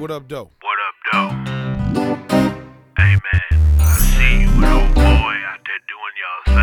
what up, though? What up, though? Hey, man, I see you with old boy out there doing y'all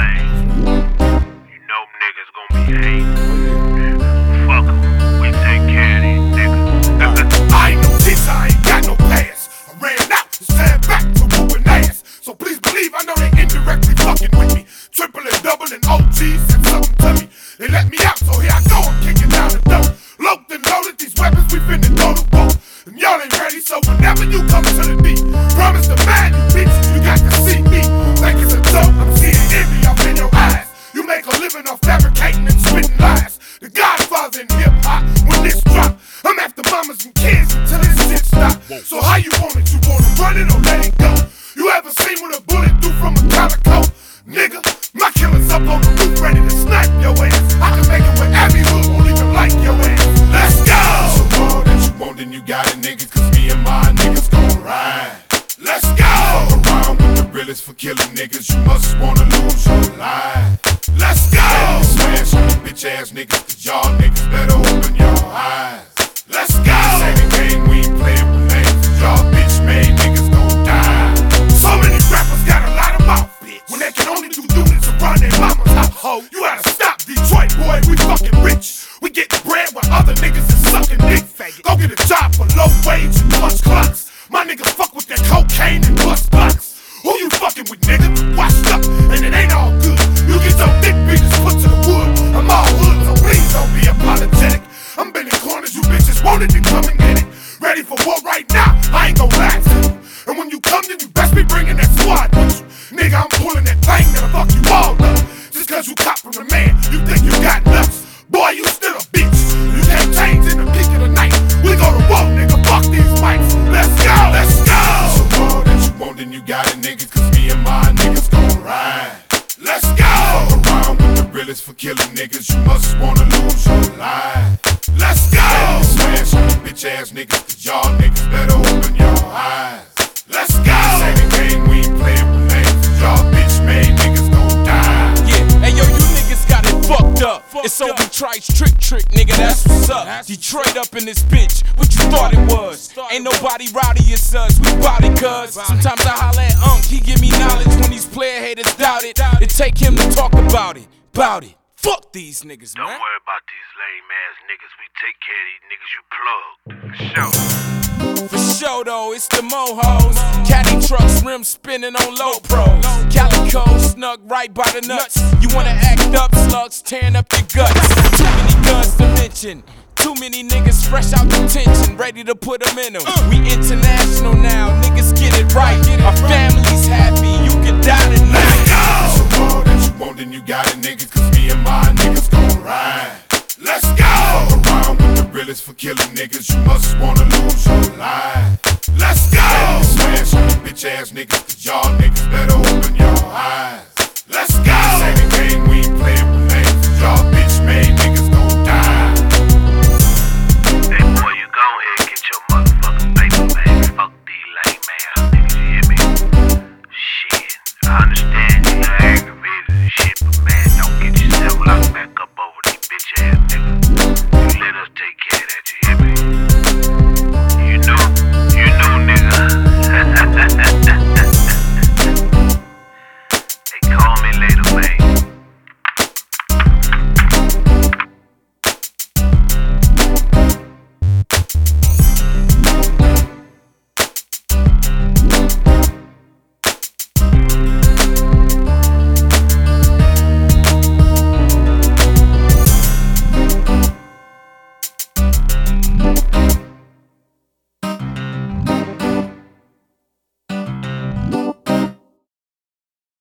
thing. You know niggas gonna be hating. Fuck 'em. We take care of these niggas. I ain't no teacher, I ain't got no pass. I ran out, it's time back to whooping ass. So please believe I know they indirectly fucking with me. Triple and double and OGs said something to me. They let me out, so here I go, I'm kicking down the door. Loaded and loaded, these weapons we finna go to war. And y'all ain't ready, so whenever you come to the beat, promise to man, you bitch, you got to see me. Like it's a joke, I'm seeing envy off in your eyes. You make a living off fabricating and spitting lies. The Godfather in hip-hop, when this drop, I'm after mamas and kids until this shit stop. So how you want it? You wanna run it or let it go? You ever seen what a bullet do from a calico? Nigga, my killer's up on the roof ready to snipe your ass. I can make it with every hood, won't even like your ass. Let's go! So more that you want, then you got it, nigga, cause me and my niggas gon' ride. Let's go! Fuck around with the realest for killing niggas, you must wanna lose your life. Let's go! Smash on the bitch ass niggas, cause y'all niggas better open your eyes. Let's go! This ain't a game, we ain't playing with names, y'all bitch made niggas gon' die. So many rappers got a lot of mouth, bitch, when they can only do units around their mama's house. You gotta stop, Detroit boy, we fucking rich. We get bread while other niggas is sucking dick. Go get a job for low wage and punch clocks. My niggas fuck with that cocaine and bust blocks. Who you fucking with, nigga? Washed up, and it ain't all good. You get your dick beaters put to the wood. I'm all hood, so please don't be apologetic. I'm bending corners, you bitches wanted to come and get it. Ready for war right now, I ain't gon' lie to you. And when you come, then you best be bringing that squad with you. Nigga, I'm pulling that thing that'll fuck you all up. Just cause you cop from a man, you think you got nuts. Boy, you still a bitch. You can't change in the peak of the night. We go to war, nigga, fuck these mics. Let's go, let's go. So more that you want, then you got it, nigga, cause me and my niggas gon' ride. Let's go. Fuck around with the realest for killing niggas, you must wanna lose your life. Let's go. Smash on the bitch ass niggas, cause y'all niggas better open your eyes. Let's go. This ain't a game, we ain't playing with names, y'all bitch made niggas gon' die. Yeah, hey yo, you niggas got it fucked up. It's Obi Trice trick, nigga, that's what's up. Detroit up in this bitch, what you thought it was? Ain't nobody rowdy as us, we body cuz. Sometimes I holla at Unc, he give me knowledge when these player haters doubt it. It take him to talk about it. Fuck these niggas, man. Don't worry about these lame ass niggas. We take care of these niggas. You plugged. For sure though, it's the Mohos. Caddy trucks, rims spinning on low pros. Calico snug right by the nuts. You wanna act up, slugs tearing up your guts. Too many guns to mention. Too many niggas fresh out detention, ready to put them in them. We international now, niggas get it right. Our family's happy, you can die tonight. So more that you want, then you got it, nigga, cause me and my niggas gon' ride. Let's go! Fuck around with the realest for killing niggas, you must wanna lose your life. Let's go! Smash on the bitch ass niggas, cause y'all niggas better open your eyes. Let's go! This ain't a game, we